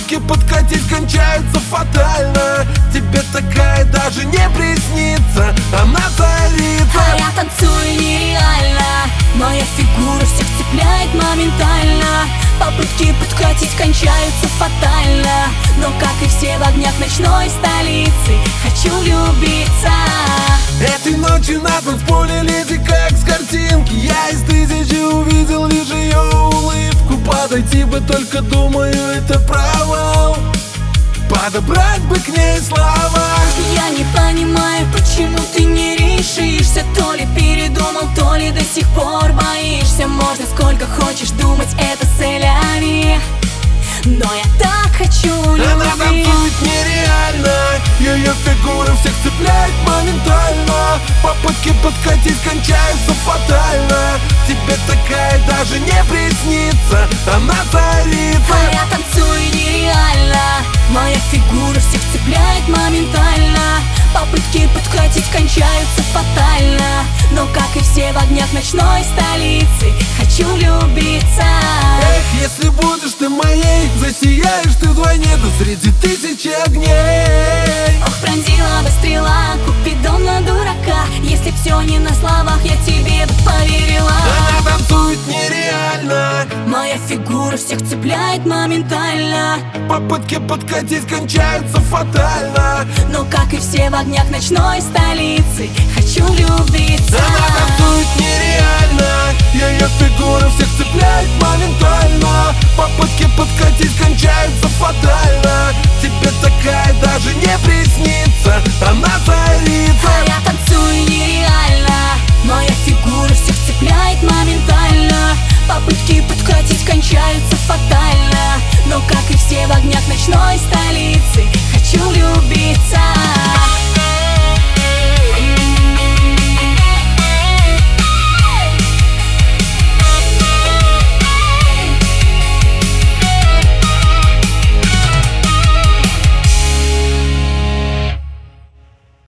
Попытки подкатить кончаются фатально. Тебе такая даже не приснится, она царица. А я танцую нереально, моя фигура всех цепляет моментально. Попытки подкатить кончаются фатально, но как и все в огнях ночной столицы, хочу влюбиться. Этой ночью на танцполе леди как с картинки. Я из тысячи увидел лишь ее улыбку. Подойти бы только, думаю, это провал. Подобрать бы к ней слова. Я не понимаю, почему ты не решишься. То ли передумал, то ли до сих пор боишься. Можно сколько хочешь думать, это сэляви, но я так хочу любви. Она танцует нереально, ее фигура всех цепляет моментально. Попытки подкатить кончаются фатально. Тебе такая даже не приснится, она царица. А я танцую нереально, моя фигура всех цепляет моментально. Попытки подкатить кончаются фатально, но как и все в огнях ночной столицы, хочу влюбиться. Эх, если будешь ты моей, засияешь ты вдвойне, да среди тысячи огней. Ох, пронзила бы стрела Купидон на дурака. Если все не на словах, я тебе бы поверила. Она танцует нереально, моя фигура всех цепляет моментально. попытки подкатить кончаются фатально. Но как и все в огнях ночной столицы, хочу влюбиться. Она танцует нереально, ее фигура всех цепляет моментально. Попытки подкатить кончаются фатально. Тебе такая даже не приснится, она царица. А я танцую нереально, моя фигура всех цепляет моментально. Попытки подкатить кончаются фатально, но как и все в огнях ночной столицы, хочу влюбиться.